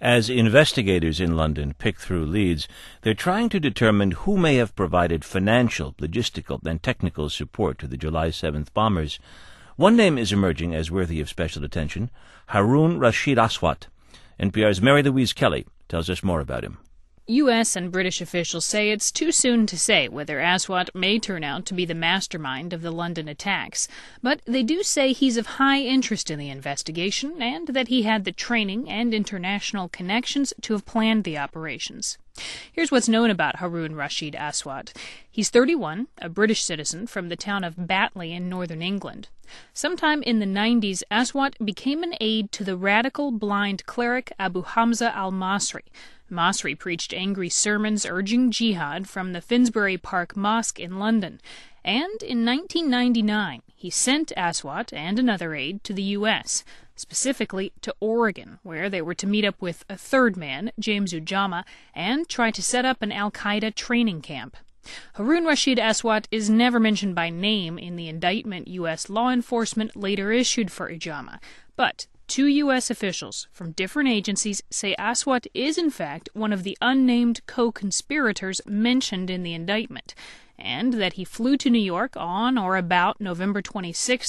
As investigators in London pick through leads, they're trying to determine who may have provided financial, logistical, and technical support to the July 7th bombers. One name is emerging as worthy of special attention: Harun Rashid Aswat. NPR's Mary Louise Kelly tells us more about him. U.S. and British officials say it's too soon to say whether Aswat may turn out to be the mastermind of the London attacks, but they do say he's of high interest in the investigation and that he had the training and international connections to have planned the operations. Here's what's known about Harun Rashid Aswat. He's 31, a British citizen from the town of Batley in northern England. Sometime in the 90s, Aswat became an aide to the radical blind cleric Abu Hamza al-Masri. Masri preached angry sermons urging jihad from the Finsbury Park Mosque in London. And in 1999, he sent Aswat and another aide to the U.S., specifically to Oregon, where they were to meet up with a third man, James Ujamaa, and try to set up an al-Qaeda training camp. Harun Rashid Aswat is never mentioned by name in the indictment U.S. law enforcement later issued for Ujamaa, but two U.S. officials from different agencies say Aswat is in fact one of the unnamed co-conspirators mentioned in the indictment, and that he flew to New York on or about November 26,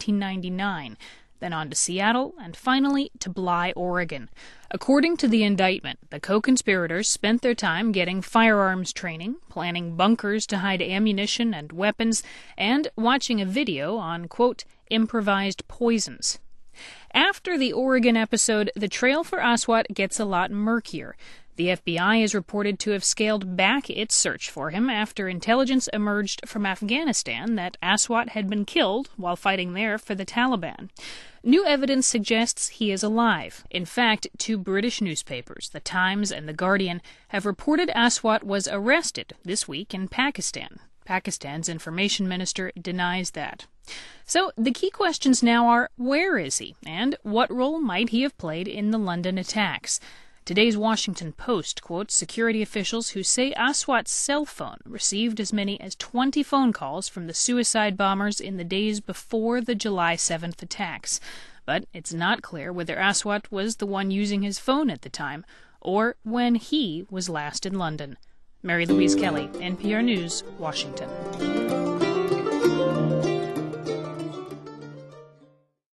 1999, then on to Seattle, and finally to Bly, Oregon. According to the indictment, the co-conspirators spent their time getting firearms training, planning bunkers to hide ammunition and weapons, and watching a video on, quote, improvised poisons. After the Oregon episode, the trail for Aswat gets a lot murkier. The FBI is reported to have scaled back its search for him after intelligence emerged from Afghanistan that Aswat had been killed while fighting there for the Taliban. New evidence suggests he is alive. In fact, two British newspapers, The Times and The Guardian, have reported Aswat was arrested this week in Pakistan. Pakistan's information minister denies that. So the key questions now are, where is he, and what role might he have played in the London attacks? Today's Washington Post quotes security officials who say Aswat's cell phone received as many as 20 phone calls from the suicide bombers in the days before the July 7th attacks. But it's not clear whether Aswat was the one using his phone at the time, or when he was last in London. Mary Louise Kelly, NPR News, Washington.